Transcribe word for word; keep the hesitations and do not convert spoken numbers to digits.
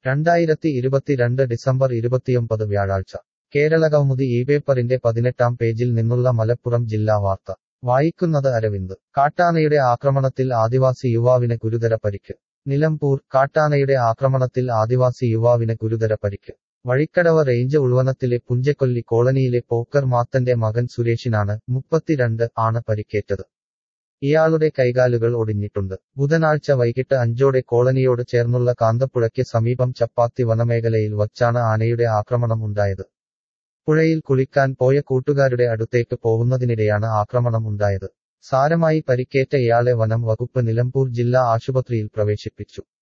രണ്ടായിരത്തി ഇരുപത്തിരണ്ട് ഡിസംബർ ഇരുപത്തിയൊമ്പത് വ്യാഴാഴ്ച കേരളകൗമുദി ഈ പേപ്പറിന്റെ പതിനെട്ടാം പേജിൽ നിന്നുള്ള മലപ്പുറം ജില്ലാ വാർത്ത വായിക്കുന്നത് അരവിന്ദ്. കാട്ടാനയുടെ ആക്രമണത്തിൽ ആദിവാസി യുവാവിന് ഗുരുതര പരിക്ക്. നിലമ്പൂർ. കാട്ടാനയുടെ ആക്രമണത്തിൽ ആദിവാസി യുവാവിന് ഗുരുതര പരിക്ക്. വഴിക്കടവ് റേഞ്ച് ഉൾവനത്തിലെ പുഞ്ചക്കൊല്ലി കോളനിയിലെ പോക്കർ മാത്തന്റെ മകൻ സുരേഷിനാണ്, മുപ്പത്തിരണ്ട്, ആണ് പരിക്കേറ്റത്. ഇയാളുടെ കൈകാലുകൾ ഒടിഞ്ഞിട്ടുണ്ട്. ബുധനാഴ്ച വൈകിട്ട് അഞ്ചോടെ കോളനിയോട് ചേർന്നുള്ള കാന്തപ്പുഴയ്ക്ക് സമീപം ചപ്പാത്തി വനമേഖലയിൽ വച്ചാണ് ആനയുടെ ആക്രമണം ഉണ്ടായത്. പുഴയിൽ കുളിക്കാൻ പോയ കൂട്ടുകാരുടെ അടുത്തേക്ക് പോകുന്നതിനിടെയാണ് ആക്രമണം ഉണ്ടായത്. സാരമായി പരിക്കേറ്റ ഇയാളെ വനം വകുപ്പ് നിലമ്പൂർ ജില്ലാ ആശുപത്രിയിൽ പ്രവേശിപ്പിച്ചു.